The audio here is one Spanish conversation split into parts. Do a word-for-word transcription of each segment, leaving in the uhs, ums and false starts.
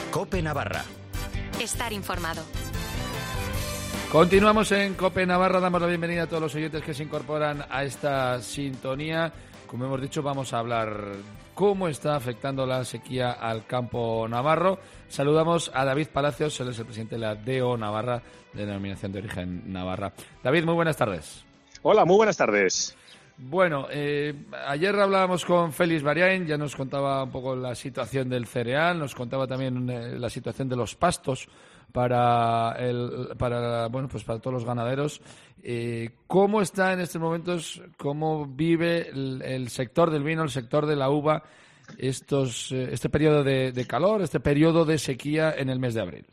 COPE Navarra. Estar informado. Continuamos en COPE Navarra, damos la bienvenida a todos los oyentes que se incorporan a esta sintonía. Como hemos dicho, vamos a hablar cómo está afectando la sequía al campo navarro. Saludamos a David Palacios, él es el presidente de la D O Navarra, de Denominación de Origen Navarra. David, muy buenas tardes. Hola, muy buenas tardes. Bueno, eh, ayer hablábamos con Félix Bariain, ya nos contaba un poco la situación del cereal, nos contaba también eh, la situación de los pastos para el, para bueno, pues para todos los ganaderos. Eh, ¿Cómo está en estos momentos, cómo vive el, el sector del vino, el sector de la uva, estos, eh, este periodo de, de calor, este periodo de sequía en el mes de abril?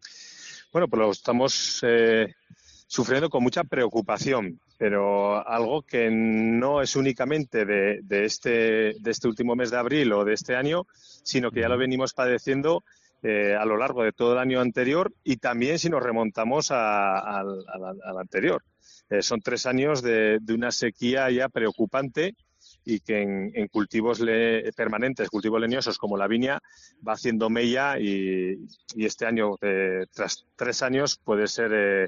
Bueno, pues lo estamos eh, sufriendo con mucha preocupación, pero algo que no es únicamente de, de, este, de este último mes de abril o de este año, sino que ya lo venimos padeciendo eh, a lo largo de todo el año anterior y también si nos remontamos a, a, a, al anterior. Eh, son tres años de, de una sequía ya preocupante y que en, en cultivos le, permanentes, cultivos leñosos como la viña, va haciendo mella y, y este año, eh, tras tres años, puede ser eh,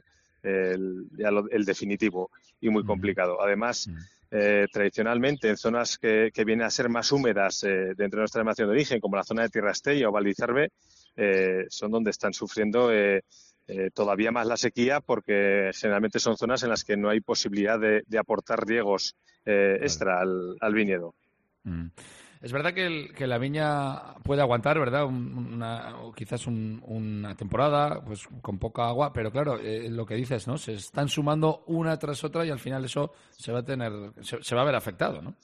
el, ya lo, el definitivo y muy complicado. Además, eh, tradicionalmente en zonas que, que vienen a ser más húmedas eh, dentro de nuestra denominación de origen, como la zona de Tierra Estella o Valdizarbe, eh, son donde están sufriendo eh, eh, todavía más la sequía, porque generalmente son zonas en las que no hay posibilidad de, de aportar riegos eh, extra al, al viñedo. Mm. Es verdad que, el, que la viña puede aguantar, ¿verdad? Una, quizás un, una temporada pues con poca agua, pero claro, eh, lo que dices, ¿no? Se están sumando una tras otra y al final eso se va a tener, se, se va a ver afectado, ¿no?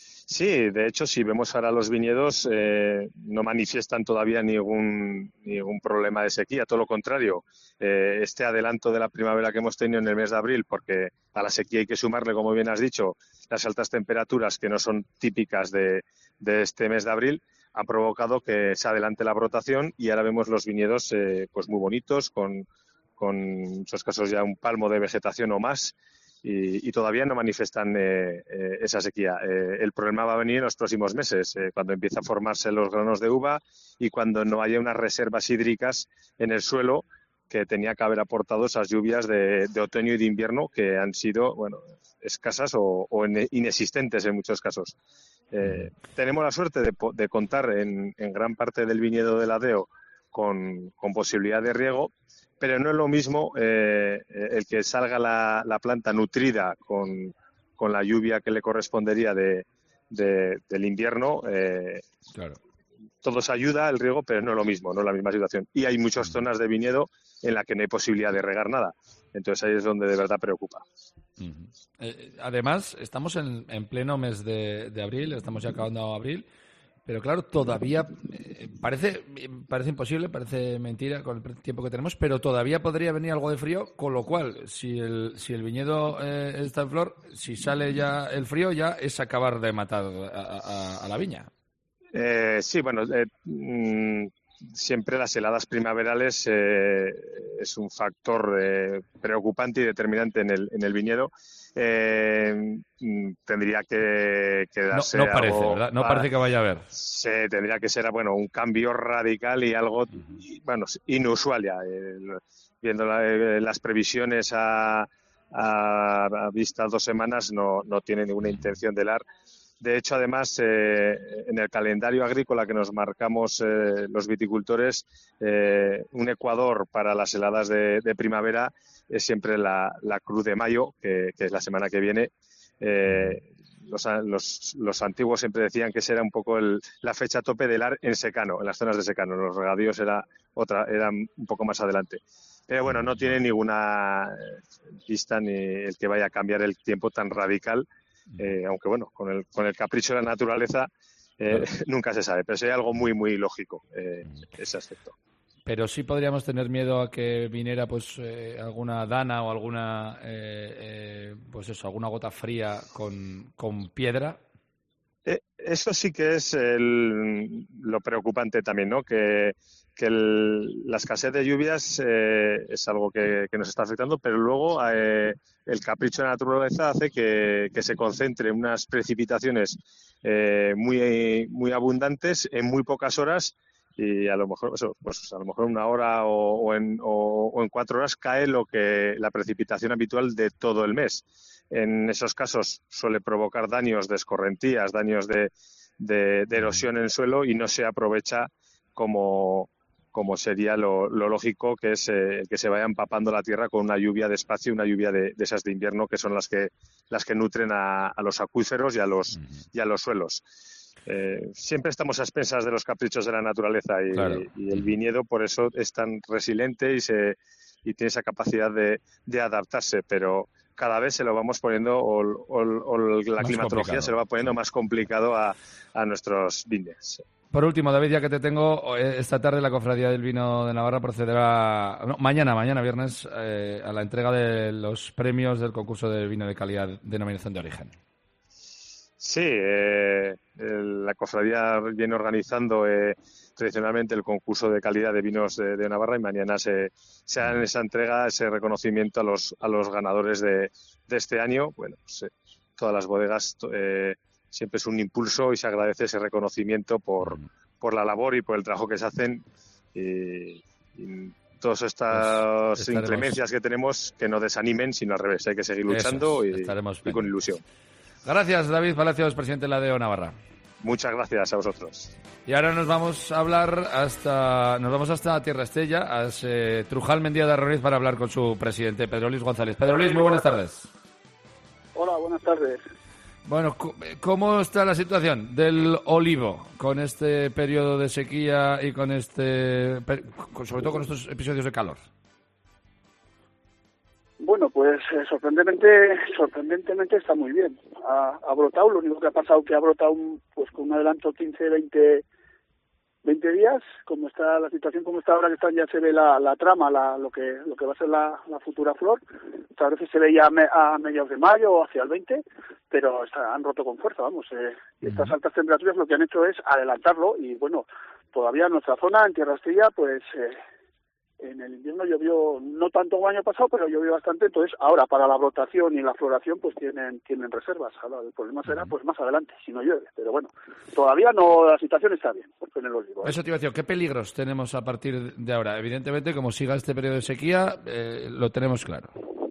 Sí, de hecho, si vemos ahora los viñedos, eh, no manifiestan todavía ningún, ningún problema de sequía, todo lo contrario. Eh, este adelanto de la primavera que hemos tenido en el mes de abril, porque a la sequía hay que sumarle, como bien has dicho, las altas temperaturas que no son típicas de, de este mes de abril, han provocado que se adelante la brotación y ahora vemos los viñedos eh, pues muy bonitos, con, con en esos casos ya un palmo de vegetación o más. Y, y todavía no manifiestan eh, eh, esa sequía. Eh, el problema va a venir en los próximos meses, eh, cuando empiece a formarse los granos de uva y cuando no haya unas reservas hídricas en el suelo que tenía que haber aportado esas lluvias de, de otoño y de invierno que han sido, bueno, escasas o, o inexistentes en muchos casos. Eh, tenemos la suerte de, de contar en, en gran parte del viñedo de la D E O con, con posibilidad de riego, pero no es lo mismo eh, el que salga la, la planta nutrida con, con la lluvia que le correspondería de, de, del invierno. Eh, claro. Todo se ayuda, el riego, pero no es lo mismo, no es la misma situación. Y hay muchas zonas de viñedo en las que no hay posibilidad de regar nada. Entonces ahí es donde de verdad preocupa. Uh-huh. Eh, además, estamos en, en pleno mes de, de abril, estamos ya acabando abril. Pero claro, todavía eh, parece parece imposible, parece mentira con el tiempo que tenemos, pero todavía podría venir algo de frío, con lo cual, si el si el viñedo eh, está en flor, si sale ya el frío, ya es acabar de matar a, a, a la viña. Eh, sí, bueno, eh, mmm, siempre las heladas primaverales eh, es un factor eh, preocupante y determinante en el, en el viñedo. Eh, tendría que, que darse no, no parece, algo, ¿verdad? No parece que vaya a haber. Se tendría que ser, bueno, un cambio radical y algo, uh-huh. bueno, inusual ya. Eh, viendo la, eh, las previsiones a, a, a vista dos semanas, no, no tiene ninguna intención de helar. De hecho, además, eh, en el calendario agrícola que nos marcamos eh, los viticultores, eh, un ecuador para las heladas de, de primavera es siempre la, la Cruz de Mayo, que, que es la semana que viene. Eh, los, los, los antiguos siempre decían que esa era un poco el, la fecha tope del helar en secano, en las zonas de secano. Los regadíos era otra, eran un poco más adelante. Pero bueno, no tiene ninguna vista ni el que vaya a cambiar el tiempo tan radical. Eh, aunque bueno, con el, con el capricho de la naturaleza eh, claro. Nunca se sabe, pero sería algo muy, muy lógico eh, ese aspecto. Pero sí podríamos tener miedo a que viniera pues eh, alguna dana o alguna eh, eh, pues eso, alguna gota fría con, con piedra. Eh, eso sí que es el, lo preocupante también, ¿no? Que, que el, la escasez de lluvias eh, es algo que, que nos está afectando, pero luego eh, el capricho de la naturaleza hace que, que se concentren unas precipitaciones eh, muy, muy abundantes en muy pocas horas y a lo mejor eso, pues a lo mejor una hora o, o, en, o, o en cuatro horas cae lo que la precipitación habitual de todo el mes. En esos casos suele provocar daños de escorrentías, daños de, de, de erosión en suelo y no se aprovecha como, como sería lo, lo lógico, que es eh, que se vaya empapando la tierra con una lluvia despacio, una lluvia de, de esas de invierno, que son las que las que nutren a, a los acuíferos y a los, y a los suelos. Eh, siempre estamos a expensas de los caprichos de la naturaleza y, claro. y el viñedo por eso es tan resiliente y se y tiene esa capacidad de, de adaptarse, pero cada vez se lo vamos poniendo o, o, o la Más climatología complicado. se lo va poniendo Sí. más complicado a, a nuestros viñas. Por último, David, ya que te tengo, esta tarde la Cofradía del Vino de Navarra procederá, no, mañana, mañana viernes, eh, a la entrega de los premios del concurso de vino de calidad denominación de origen. Sí, eh, el, la Cofradía viene organizando eh, tradicionalmente el concurso de calidad de vinos de, de Navarra y mañana se, se hará en esa entrega ese reconocimiento a los, a los ganadores de, de este año. Bueno, pues, eh, todas las bodegas eh, siempre es un impulso y se agradece ese reconocimiento por, por la labor y por el trabajo que se hacen y, y todas estas pues estaremos... inclemencias que tenemos que no desanimen, sino al revés, hay que seguir luchando es, y, y con ilusión. Gracias, David Palacios, presidente de la D E O Navarra. Muchas gracias a vosotros. Y ahora nos vamos a hablar hasta nos vamos hasta Tierra Estella, a ese Trujal Mendía de Arroniz, para hablar con su presidente, Pedro Luis González. Pedro Luis, muy buenas tardes. Hola, buenas tardes. Bueno, ¿cómo está la situación del olivo con este periodo de sequía y con este, sobre todo con estos episodios de calor? Bueno, pues eh, sorprendentemente, sorprendentemente está muy bien. Ha, ha brotado, lo único que ha pasado que ha brotado un, pues con un adelanto quince, veinte, veinte días, como está la situación como está ahora, que está, ya se ve la, la trama, la, lo que lo que va a ser la, la futura flor. A veces se veía a, me, a mediados de mayo o hacia el veinte, pero está, han roto con fuerza, vamos. Eh, uh-huh. Estas altas temperaturas lo que han hecho es adelantarlo y bueno, todavía en nuestra zona, en Tierra Estella, pues eh, en el invierno llovió, no tanto como el año pasado, pero llovió bastante, entonces ahora para la brotación y la floración pues tienen tienen reservas. Ahora el problema será pues más adelante, si no llueve, pero bueno, todavía no, la situación está bien, porque en el olivo. Eso te iba a decir, ¿qué peligros tenemos a partir de ahora? Evidentemente, como siga este periodo de sequía, eh, lo tenemos claro.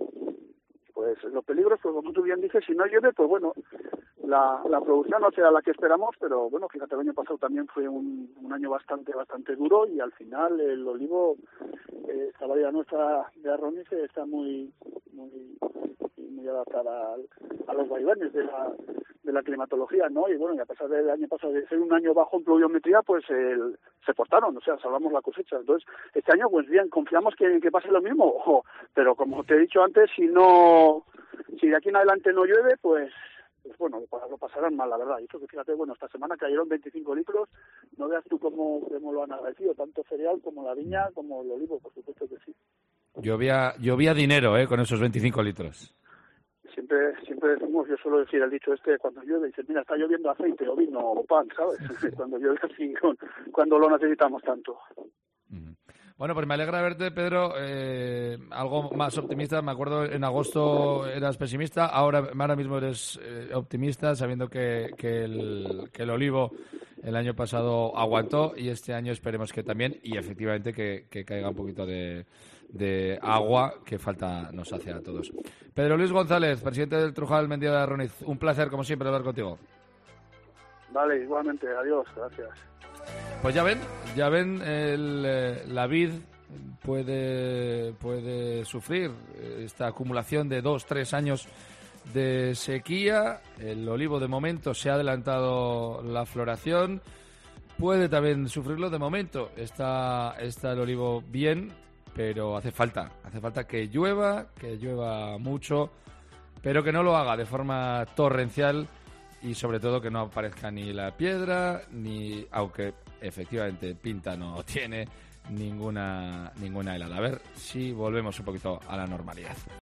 Pues los peligros, pues como tú bien dices, si no llueve, pues bueno, la, la producción no será la que esperamos, pero bueno, fíjate, el año pasado también fue un, un año bastante bastante duro y al final el olivo, eh, esta variedad nuestra de Arroniz está muy muy muy adaptada a, a los vaivenes de la de la climatología, ¿no? Y bueno, y a pesar del año pasado de ser un año bajo en pluviometría, pues el, se portaron, o sea, salvamos la cosecha. Entonces, este año, pues bien, confiamos que, que pase lo mismo, ojo, pero como te he dicho antes, si no, si de aquí en adelante no llueve, pues pues bueno, lo pasarán mal, la verdad. Y eso que fíjate, bueno, esta semana cayeron veinticinco litros, no veas tú cómo, cómo lo han agradecido, tanto cereal como la viña, como el olivo, por supuesto que sí. Llovía, llovía dinero, ¿eh?, con esos veinticinco litros. Siempre siempre decimos, yo suelo decir el dicho este, cuando llueve, dice, mira, está lloviendo aceite o vino o pan, ¿sabes? Cuando llueve así, cuando lo necesitamos tanto. Uh-huh. Bueno, pues me alegra verte, Pedro, eh, algo más optimista. Me acuerdo en agosto eras pesimista, ahora, ahora mismo eres eh, optimista, sabiendo que, que, el, que el olivo el año pasado aguantó y este año esperemos que también, y efectivamente que, que caiga un poquito de, de agua que falta nos hace a todos. Pedro Luis González, presidente del Trujal Mendía de Arroniz, un placer como siempre hablar contigo. Vale, igualmente, adiós, gracias. Pues ya ven, ya ven, el, eh, la vid puede, puede sufrir esta acumulación de dos, tres años de sequía. El olivo de momento se ha adelantado la floración, puede también sufrirlo de momento. Está, está el olivo bien, pero hace falta, hace falta que llueva, que llueva mucho, pero que no lo haga de forma torrencial. Y sobre todo que no aparezca ni la piedra, ni, aunque efectivamente pinta no tiene, ninguna, ninguna helada. A ver si volvemos un poquito a la normalidad.